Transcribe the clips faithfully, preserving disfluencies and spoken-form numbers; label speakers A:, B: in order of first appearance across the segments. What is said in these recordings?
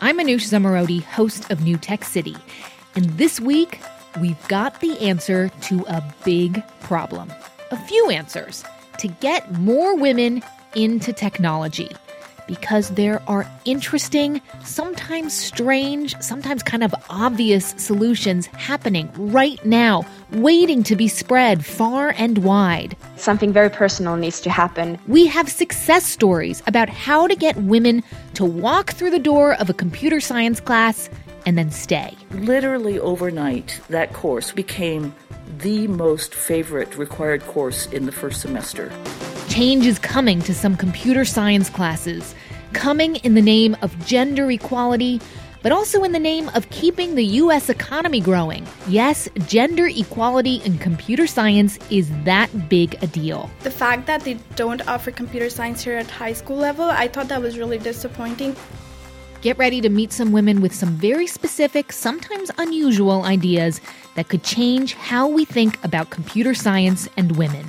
A: I'm Manoush Zomorodi, host of New Tech City. And this week, we've got the answer to a big problem. A few answers to get more women into technology. Because there are interesting, sometimes strange, sometimes kind of obvious solutions happening right now, waiting to be spread far and wide.
B: Something very personal needs to happen.
A: We have success stories about how to get women to walk through the door of a computer science class and then stay.
C: Literally overnight, that course became the most favorite required course in the first semester.
A: Change is coming to some computer science classes, coming in the name of gender equality, but also in the name of keeping the U S economy growing. Yes, gender equality in computer science is that big a deal.
D: The fact that they don't offer computer science here at high school level, I thought that was really disappointing.
A: Get ready to meet some women with some very specific, sometimes unusual ideas that could change how we think about computer science and women.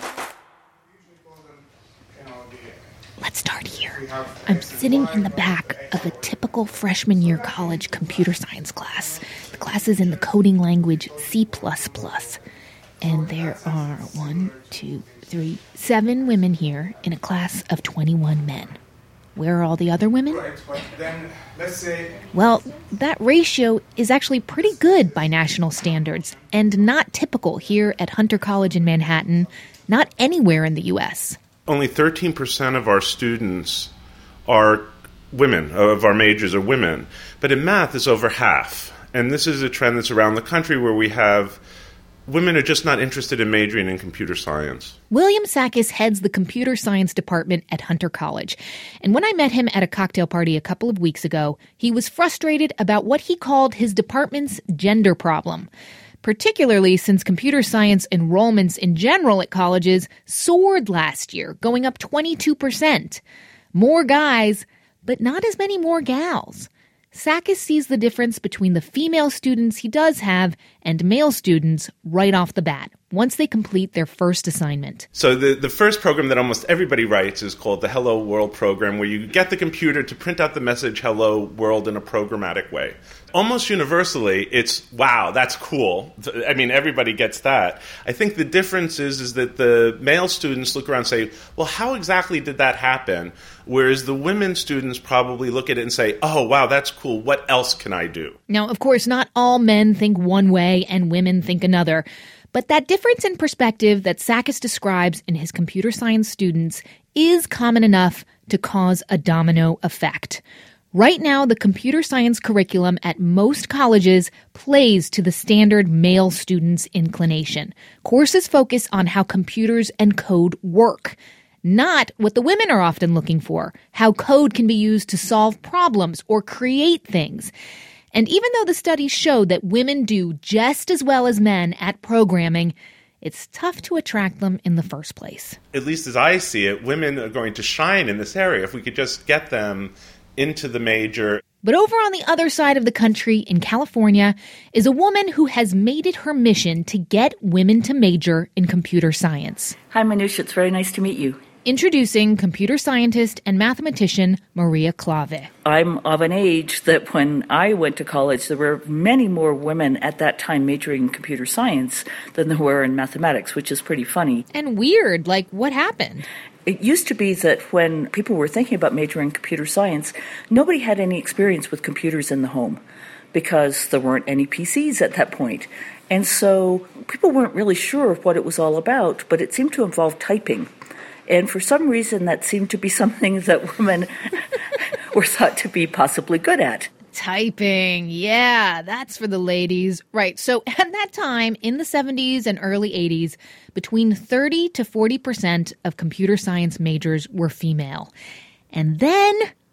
A: Let's start here. I'm sitting in the back of a typical freshman year college computer science class. The class is in the coding language C plus plus. And there are one, two, three, seven women here in a class of twenty-one men. Where are all the other women?
E: Right, but then let's say...
A: Well, that ratio is actually pretty good by national standards and not typical here at Hunter College in Manhattan, not anywhere in the U S.
E: Only thirteen percent of our students are women, of our majors are women. But in math, it's over half. And this is a trend that's around the country where we have women are just not interested in majoring in computer science.
A: William Sakis heads the computer science department at Hunter College. And when I met him at a cocktail party a couple of weeks ago, he was frustrated about what he called his department's gender problem. Particularly since computer science enrollments in general at colleges soared last year, going up twenty-two percent. More guys, but not as many more gals. Sakis sees the difference between the female students he does have and male students right off the bat, once they complete their first assignment.
E: So the, the first program that almost everybody writes is called the Hello World program, where you get the computer to print out the message Hello World in a programmatic way. Almost universally, it's, wow, that's cool. I mean, everybody gets that. I think the difference is, is that the male students look around and say, well, how exactly did that happen? Whereas the women students probably look at it and say, oh, wow, that's cool. What else can I do?
A: Now, of course, not all men think one way and women think another. But that difference in perspective that Sakis describes in his computer science students is common enough to cause a domino effect. Right now, the computer science curriculum at most colleges plays to the standard male students' inclination. Courses focus on how computers and code work, not what the women are often looking for, how code can be used to solve problems or create things. And even though the studies show that women do just as well as men at programming, it's tough to attract them in the first place.
E: At least as I see it, women are going to shine in this area if we could just get them into the major.
A: But over on the other side of the country in California is a woman who has made it her mission to get women to major in computer science.
C: Hi, Manoush. It's very nice to meet you.
A: Introducing computer scientist and mathematician Maria Klawe.
C: I'm of an age that when I went to college, there were many more women at that time majoring in computer science than there were in mathematics, which is pretty funny.
A: And weird, like what happened?
C: It used to be that when people were thinking about majoring in computer science, nobody had any experience with computers in the home because there weren't any P Cs at that point. And so people weren't really sure of what it was all about, but it seemed to involve typing. And for some reason, that seemed to be something that women were thought to be possibly good at.
A: Typing, yeah, that's for the ladies. Right, so at that time, in the seventies and early eighties, between thirty to forty percent of computer science majors were female. And then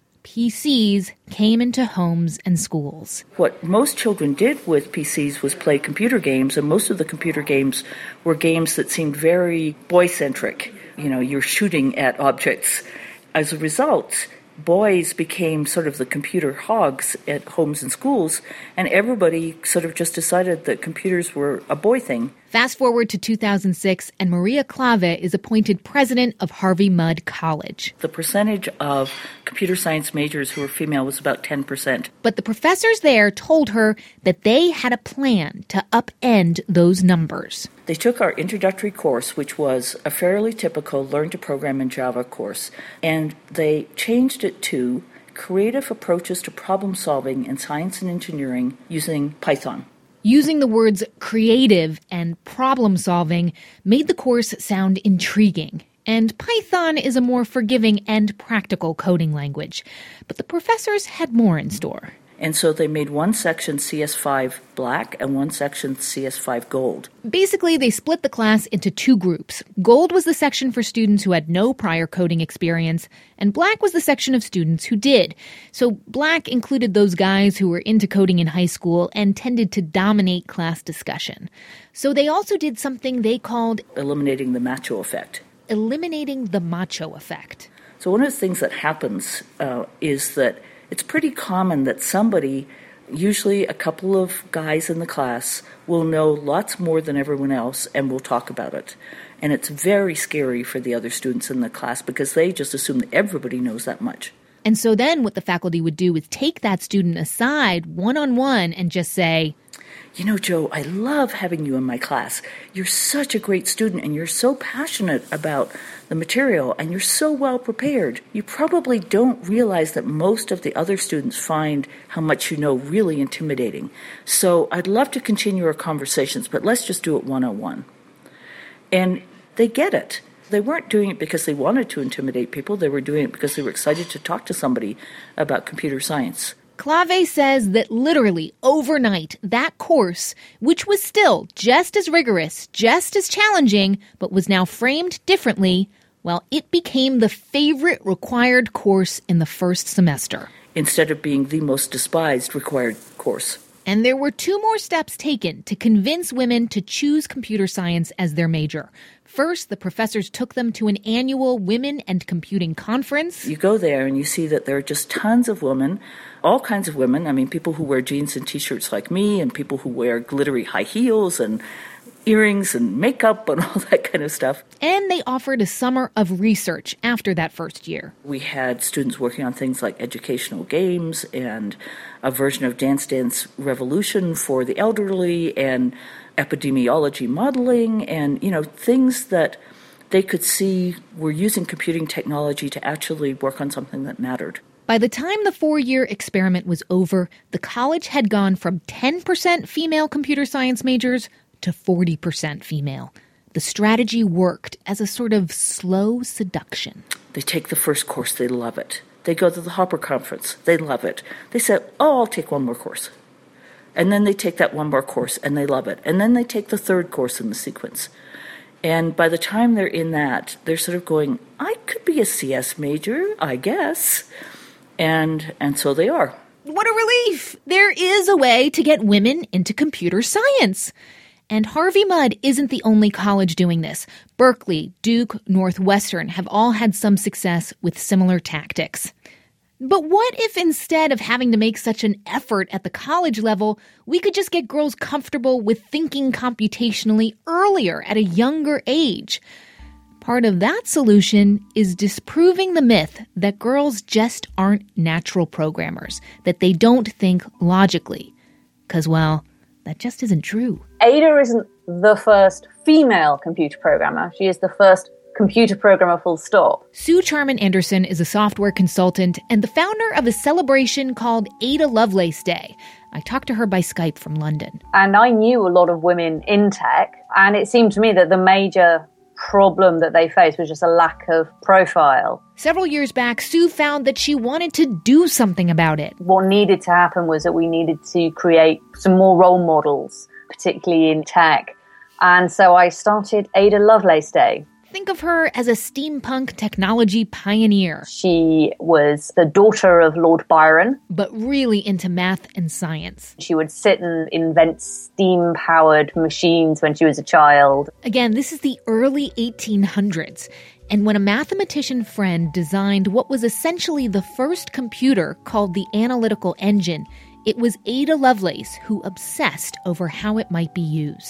A: P Cs came into homes and schools.
C: What most children did with P Cs was play computer games, and most of the computer games were games that seemed very boy-centric. You know, you're shooting at objects. As a result, boys became sort of the computer hogs at homes and schools, and everybody sort of just decided that computers were a boy thing.
A: Fast forward to two thousand six, and Maria Klawe is appointed president of Harvey Mudd College.
C: The percentage of computer science majors who were female was about ten percent.
A: But the professors there told her that they had a plan to upend those numbers.
C: They took our introductory course, which was a fairly typical Learn to Program in Java course, and they changed it to Creative Approaches to Problem Solving in Science and Engineering using Python.
A: Using the words creative and problem solving made the course sound intriguing. And Python is a more forgiving and practical coding language. But the professors had more in store.
C: And so they made one section C S five black and one section C S five gold.
A: Basically, they split the class into two groups. Gold was the section for students who had no prior coding experience, and black was the section of students who did. So black included those guys who were into coding in high school and tended to dominate class discussion. So they also did something they called
C: eliminating the macho effect.
A: Eliminating the macho effect.
C: So one of the things that happens uh, is that it's pretty common that somebody, usually a couple of guys in the class, will know lots more than everyone else and will talk about it. And it's very scary for the other students in the class because they just assume that everybody knows that much.
A: And so then what the faculty would do is take that student aside one-on-one and just say,
C: you know, Joe, I love having you in my class. You're such a great student and you're so passionate about the material and you're so well prepared. You probably don't realize that most of the other students find how much you know really intimidating. So I'd love to continue our conversations, but let's just do it one-on-one. And they get it. They weren't doing it because they wanted to intimidate people. They were doing it because they were excited to talk to somebody about computer science.
A: Klawe says that literally overnight, that course, which was still just as rigorous, just as challenging, but was now framed differently, well, it became the favorite required course in the first semester.
C: Instead of being the most despised required course.
A: And there were two more steps taken to convince women to choose computer science as their major. First, the professors took them to an annual Women and Computing conference.
C: You go there and you see that there are just tons of women, all kinds of women. I mean, people who wear jeans and T-shirts like me and people who wear glittery high heels and earrings and makeup and all that kind of stuff.
A: And they offered a summer of research after that first year.
C: We had students working on things like educational games and a version of Dance Dance Revolution for the elderly and epidemiology modeling and, you know, things that they could see were using computing technology to actually work on something that mattered.
A: By the time the four-year experiment was over, the college had gone from ten percent female computer science majors to forty percent female. The strategy worked as a sort of slow seduction.
C: They take the first course, they love it. They go to the Hopper Conference, they love it. They say, oh, I'll take one more course. And then they take that one more course, and they love it. And then they take the third course in the sequence. And by the time they're in that, they're sort of going, I could be a C S major, I guess. And and so they are.
A: What a relief! There is a way to get women into computer science. And Harvey Mudd isn't the only college doing this. Berkeley, Duke, Northwestern have all had some success with similar tactics. But what if instead of having to make such an effort at the college level, we could just get girls comfortable with thinking computationally earlier at a younger age? Part of that solution is disproving the myth that girls just aren't natural programmers, that they don't think logically. Because, well, that just isn't true.
F: Ada isn't the first female computer programmer. She is the first computer programmer full stop.
A: Sue Charman Anderson is a software consultant and the founder of a celebration called Ada Lovelace Day. I talked to her by Skype from London.
F: And I knew a lot of women in tech, and it seemed to me that the major problem that they faced was just a lack of profile.
A: Several years back, Sue found that she wanted to do something about it.
F: What needed to happen was that we needed to create some more role models, particularly in tech. And so I started Ada Lovelace Day.
A: Think of her as a steampunk technology pioneer.
F: She was the daughter of Lord Byron.
A: But really into math and science.
F: She would sit and invent steam-powered machines when she was a child.
A: Again, this is the early eighteen hundreds. And when a mathematician friend designed what was essentially the first computer called the Analytical Engine, it was Ada Lovelace who obsessed over how it might be used.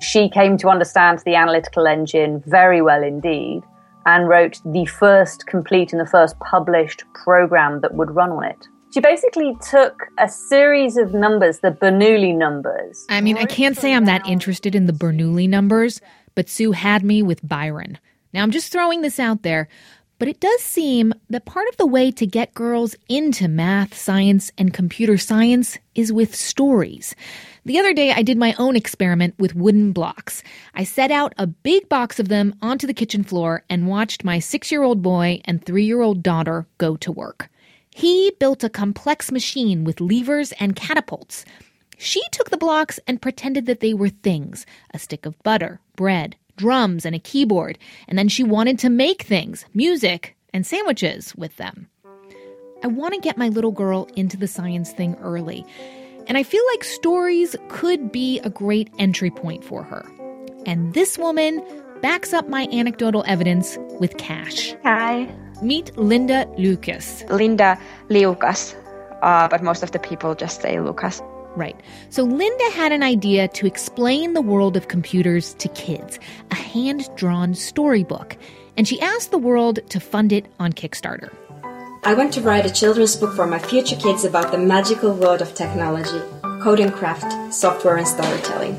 F: She came to understand the analytical engine very well indeed and wrote the first complete and the first published program that would run on it. She basically took a series of numbers, the Bernoulli numbers.
A: I mean, I can't say I'm that interested in the Bernoulli numbers, but Sue had me with Byron. Now, I'm just throwing this out there, but it does seem that part of the way to get girls into math, science, and computer science is with stories. The other day, I did my own experiment with wooden blocks. I set out a big box of them onto the kitchen floor and watched my six-year-old boy and three-year-old daughter go to work. He built a complex machine with levers and catapults. She took the blocks and pretended that they were things, a stick of butter, bread, drums, and a keyboard, and then she wanted to make things, music, and sandwiches with them. I want to get my little girl into the science thing early, and I feel like stories could be a great entry point for her. And this woman backs up my anecdotal evidence with cash.
B: Hi.
A: Meet Linda Lucas.
B: Linda Liukas, uh, but most of the people just say Lucas.
A: Right. So Linda had an idea to explain the world of computers to kids, a hand-drawn storybook. And she asked the world to fund it on Kickstarter.
G: I want to write a children's book for my future kids about the magical world of technology, code and craft, software and storytelling.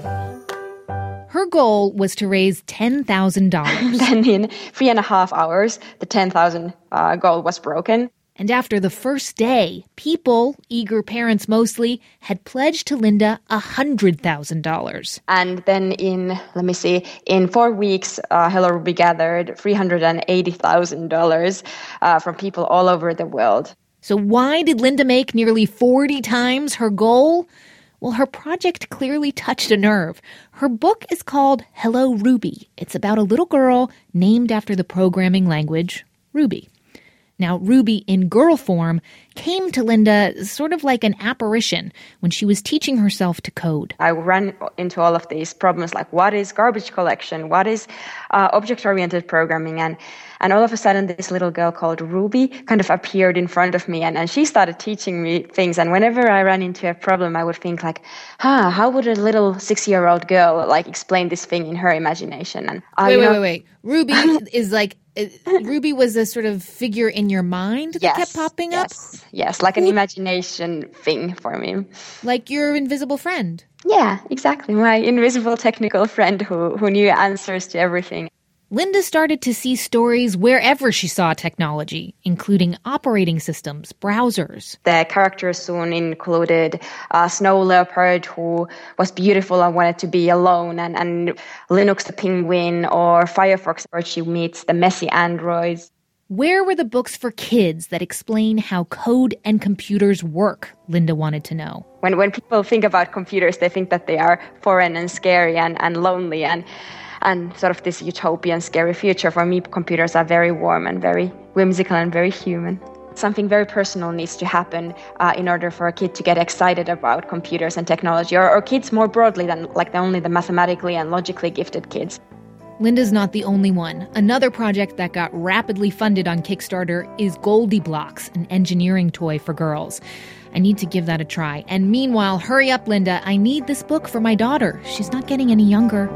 A: Her goal was to raise ten thousand dollars.
B: Then in three and a half hours, the ten thousand uh, goal was broken.
A: And after the first day, people, eager parents mostly, had pledged to Linda one hundred thousand dollars.
B: And then in, let me see, in four weeks, uh, Hello Ruby gathered three hundred eighty thousand dollars uh, from people all over the world.
A: So why did Linda make nearly forty times her goal? Well, her project clearly touched a nerve. Her book is called Hello Ruby. It's about a little girl named after the programming language Ruby. Now, Ruby in girl form came to Linda sort of like an apparition when she was teaching herself to code.
B: I ran into all of these problems like what is garbage collection, what is uh, object-oriented programming, and and all of a sudden this little girl called Ruby kind of appeared in front of me, and, and she started teaching me things. And whenever I ran into a problem, I would think like, huh, how would a little six-year-old girl like explain this thing in her imagination? And uh,
A: wait,
B: you
A: wait,
B: know,
A: wait, wait. Ruby is like, uh, Ruby was a sort of figure in your mind that
B: yes,
A: kept popping
B: yes,
A: up?
B: Yes, like an imagination thing for me.
A: Like your invisible friend?
B: Yeah, exactly. My invisible technical friend who, who knew answers to everything.
A: Linda started to see stories wherever she saw technology, including operating systems, browsers.
B: The characters soon included uh, Snow Leopard, who was beautiful and wanted to be alone, and, and Linux the Penguin, or Firefox, where she meets the messy androids.
A: Where were the books for kids that explain how code and computers work? Linda wanted to know.
B: When when people think about computers, they think that they are foreign and scary and, and lonely and and sort of this utopian, scary future. For me, computers are very warm and very whimsical and very human. Something very personal needs to happen uh, in order for a kid to get excited about computers and technology, or, or kids more broadly than like the, only the mathematically and logically gifted kids.
A: Linda's not the only one. Another project that got rapidly funded on Kickstarter is Goldie Blocks, an engineering toy for girls. I need to give that a try. And meanwhile, hurry up, Linda. I need this book for my daughter. She's not getting any younger.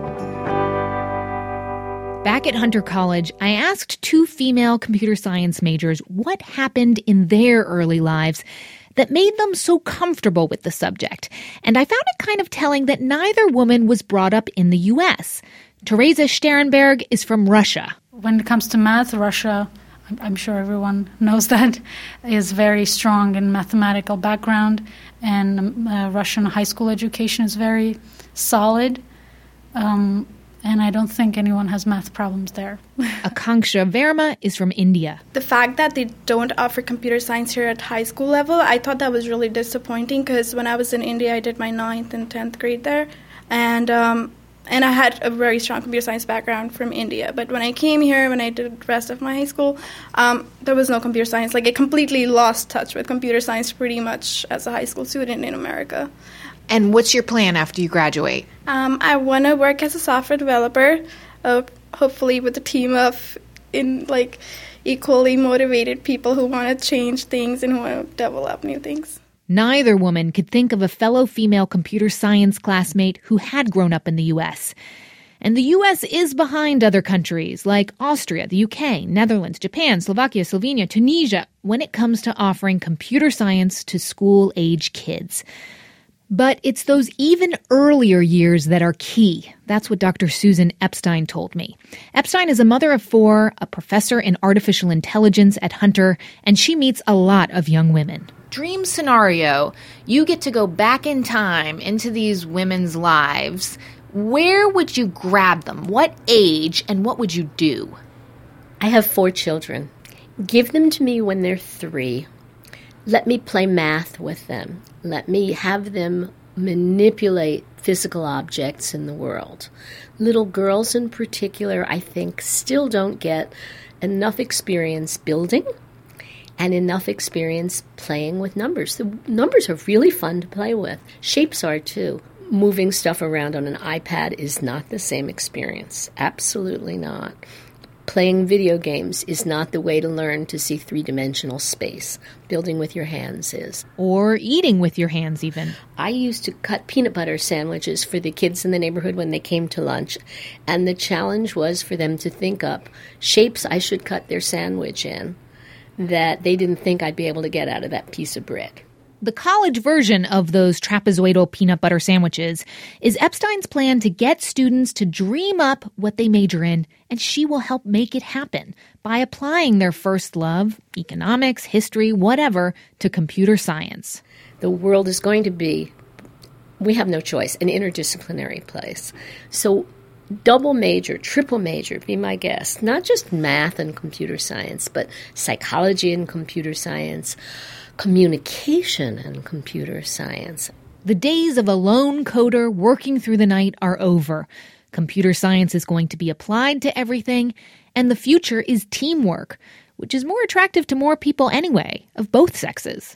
A: Back at Hunter College, I asked two female computer science majors what happened in their early lives that made them so comfortable with the subject. And I found it kind of telling that neither woman was brought up in the U S. Teresa Sternberg is from Russia.
H: When it comes to math, Russia, I'm sure everyone knows that, is very strong in mathematical background, and uh, Russian high school education is very solid. Um, And I don't think anyone has math problems there.
A: Akanksha Verma is from India.
D: The fact that they don't offer computer science here at high school level, I thought that was really disappointing, because when I was in India, I did my ninth and tenth grade there. And um, and I had a very strong computer science background from India. But when I came here, when I did the rest of my high school, um, there was no computer science. Like, I completely lost touch with computer science pretty much as a high school student in America.
I: And what's your plan after you graduate?
D: Um, I want to work as a software developer, uh, hopefully with a team of in like equally motivated people who want to change things and who want to develop new things.
A: Neither woman could think of a fellow female computer science classmate who had grown up in the U S. And the U S is behind other countries like Austria, the U K, Netherlands, Japan, Slovakia, Slovenia, Tunisia when it comes to offering computer science to school-age kids. But it's those even earlier years that are key. That's what Doctor Susan Epstein told me. Epstein is a mother of four, a professor in artificial intelligence at Hunter, and she meets a lot of young women.
I: Dream scenario, you get to go back in time into these women's lives. Where would you grab them? What age, and what would you do?
J: I have four children. Give them to me when they're three. Let me play math with them. Let me have them manipulate physical objects in the world. Little girls in particular, I think, still don't get enough experience building and enough experience playing with numbers. The numbers are really fun to play with. Shapes are too. Moving stuff around on an iPad is not the same experience. Absolutely not. Playing video games is not the way to learn to see three-dimensional space. Building with your hands is.
A: Or eating with your hands even.
J: I used to cut peanut butter sandwiches for the kids in the neighborhood when they came to lunch. And the challenge was for them to think up shapes I should cut their sandwich in that they didn't think I'd be able to get out of that piece of bread.
A: The college version of those trapezoidal peanut butter sandwiches is Epstein's plan to get students to dream up what they major in, and she will help make it happen by applying their first love, economics, history, whatever, to computer science.
J: The world is going to be, we have no choice, an interdisciplinary place. So double major, triple major, be my guest. Not just math and computer science, but psychology and computer science, communication and computer science.
A: The days of a lone coder working through the night are over. Computer science is going to be applied to everything, and the future is teamwork, which is more attractive to more people anyway, of both sexes.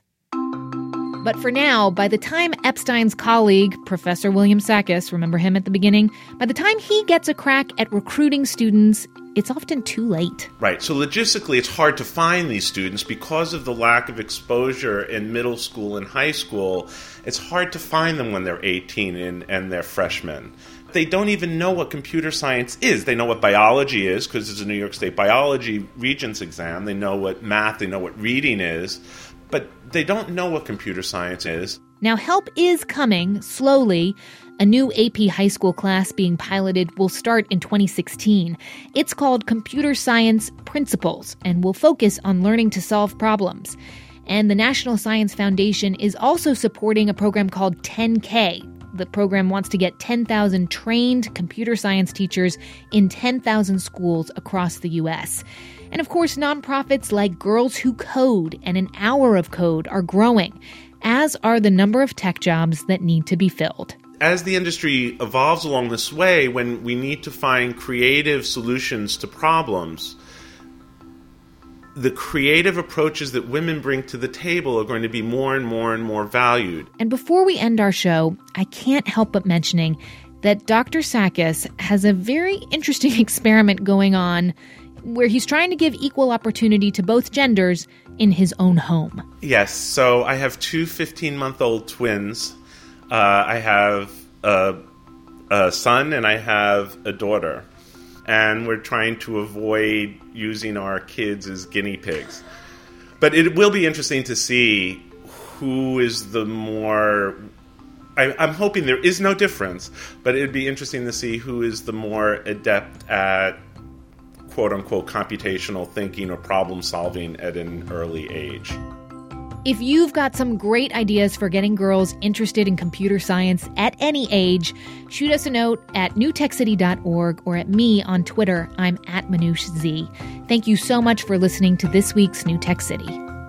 A: But for now, by the time Epstein's colleague, Professor William Sakis, remember him at the beginning, by the time he gets a crack at recruiting students, it's often too late.
E: Right. So logistically, it's hard to find these students because of the lack of exposure in middle school and high school. It's hard to find them when they're eighteen and, and they're freshmen. They don't even know what computer science is. They know what biology is because it's a New York State biology regents exam. They know what math, they know what reading is, but they don't know what computer science is.
A: Now, help is coming, slowly. A new A P high school class being piloted will start in twenty sixteen. It's called Computer Science Principles and will focus on learning to solve problems. And the National Science Foundation is also supporting a program called ten K. The program wants to get ten thousand trained computer science teachers in ten thousand schools across the U S. And of course, nonprofits like Girls Who Code and An Hour of Code are growing, as are the number of tech jobs that need to be filled.
E: As the industry evolves along this way, when we need to find creative solutions to problems, the creative approaches that women bring to the table are going to be more and more and more valued.
A: And before we end our show, I can't help but mentioning that Doctor Sakis has a very interesting experiment going on where he's trying to give equal opportunity to both genders in his own home.
E: Yes, so I have two fifteen-month-old twins. Uh, I have a, a son and I have a daughter. And we're trying to avoid using our kids as guinea pigs. But it will be interesting to see who is the more... I, I'm hoping there is no difference, but it would be interesting to see who is the more adept at quote-unquote computational thinking or problem-solving at an early age.
A: If you've got some great ideas for getting girls interested in computer science at any age, shoot us a note at new tech city dot org or at me on Twitter. I'm at Manoush Z. Thank you so much for listening to this week's New Tech City.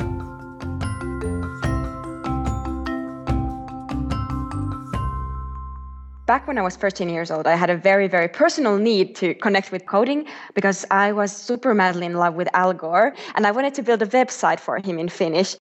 B: Back when I was thirteen years old, I had a very, very personal need to connect with coding because I was super madly in love with Al Gore and I wanted to build a website for him in Finnish.